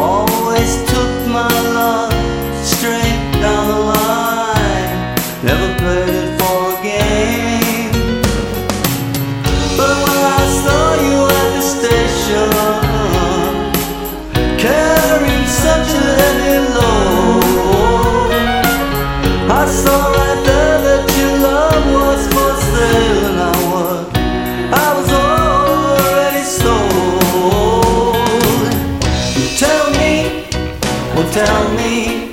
Always took my love straight down the line, never played it for a game. But when I saw you at the station, carrying such a heavy load, I saw right there that your love was for sale, and I was already sold. Tell me,